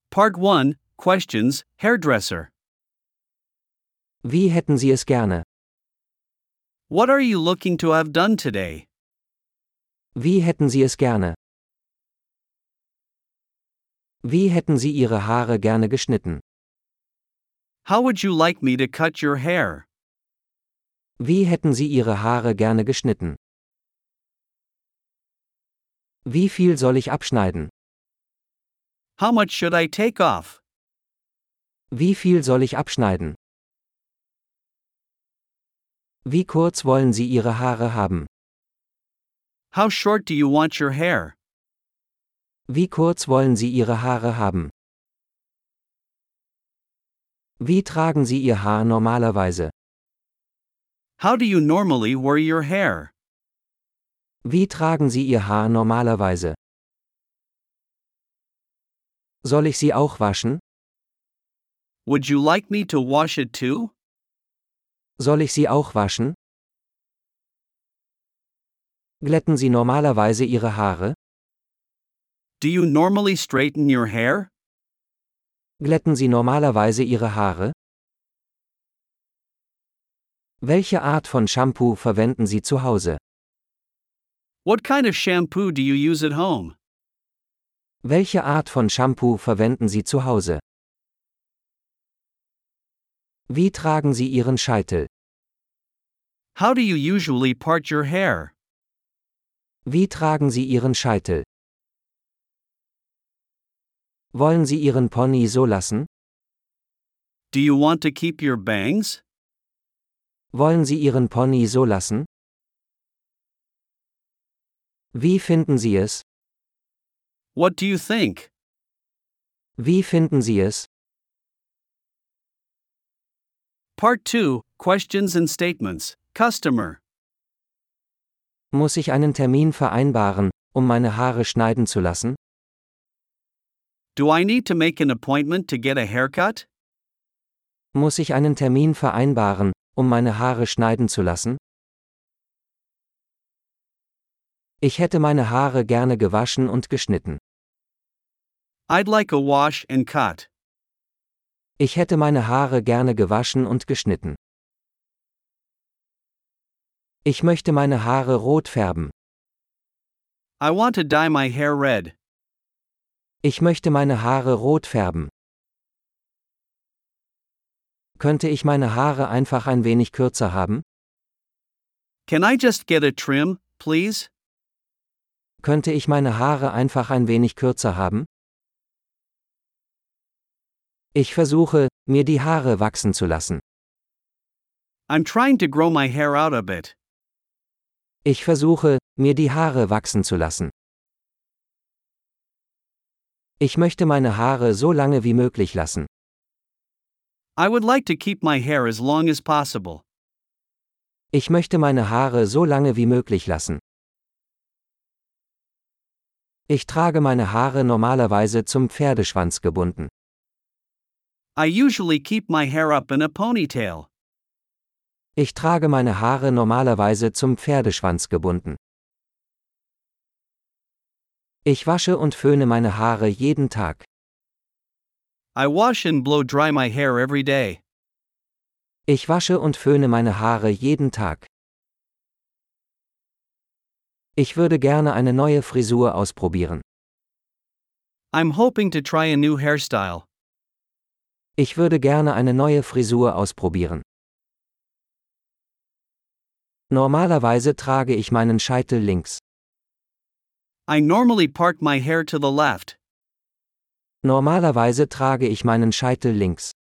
Part 1, Questions, Hairdresser. Wie hätten Sie es gerne? What are you looking to have done today? Wie hätten Sie es gerne? Wie hätten Sie Ihre Haare gerne geschnitten? How would you like me to cut your hair? Wie hätten Sie Ihre Haare gerne geschnitten? Wie viel soll ich abschneiden? How much should I take off? Wie viel soll ich abschneiden? Wie kurz wollen Sie Ihre Haare haben? How short do you want your hair? Wie kurz wollen Sie Ihre Haare haben? Wie tragen Sie Ihr Haar normalerweise? How do you normally wear your hair? Wie tragen Sie Ihr Haar normalerweise? Soll ich sie auch waschen? Would you like me to wash it too? Soll ich sie auch waschen? Glätten Sie normalerweise Ihre Haare? Do you normally straighten your hair? Glätten Sie normalerweise Ihre Haare? Welche Art von Shampoo verwenden Sie zu Hause? What kind of shampoo do you use at home? Welche Art von Shampoo verwenden Sie zu Hause? Wie tragen Sie Ihren Scheitel? How do you usually part your hair? Wie tragen Sie Ihren Scheitel? Wollen Sie Ihren Pony so lassen? Do you want to keep your bangs? Wollen Sie Ihren Pony so lassen? Wie finden Sie es? What do you think? Wie finden Sie es? Part 2, Questions and Statements. Customer. Muss ich einen Termin vereinbaren, um meine Haare schneiden zu lassen? Do I need to make an appointment to get a haircut? Muss ich einen Termin vereinbaren, um meine Haare schneiden zu lassen? Ich hätte meine Haare gerne gewaschen und geschnitten. I'd like a wash and cut. Ich hätte meine Haare gerne gewaschen und geschnitten. Ich möchte meine Haare rot färben. I want to dye my hair red. Ich möchte meine Haare rot färben. Könnte ich meine Haare einfach ein wenig kürzer haben? Can I just get a trim, please? Könnte ich meine Haare einfach ein wenig kürzer haben? Ich versuche, mir die Haare wachsen zu lassen. I'm trying to grow my hair out a bit. Ich versuche, mir die Haare wachsen zu lassen. Ich möchte meine Haare so lange wie möglich lassen. I would like to keep my hair as long as possible. Ich möchte meine Haare so lange wie möglich lassen. Ich trage meine Haare normalerweise zum Pferdeschwanz gebunden. I usually keep my hair up in a ponytail. Ich trage meine Haare normalerweise zum Pferdeschwanz gebunden. Ich wasche und föhne meine Haare jeden Tag. I wash and blow dry my hair every day. Ich wasche und föhne meine Haare jeden Tag. Ich würde gerne eine neue Frisur ausprobieren. I'm hoping to try a new hairstyle. Ich würde gerne eine neue Frisur ausprobieren. Normalerweise trage ich meinen Scheitel links. I normally part my hair to the left. Normalerweise trage ich meinen Scheitel links.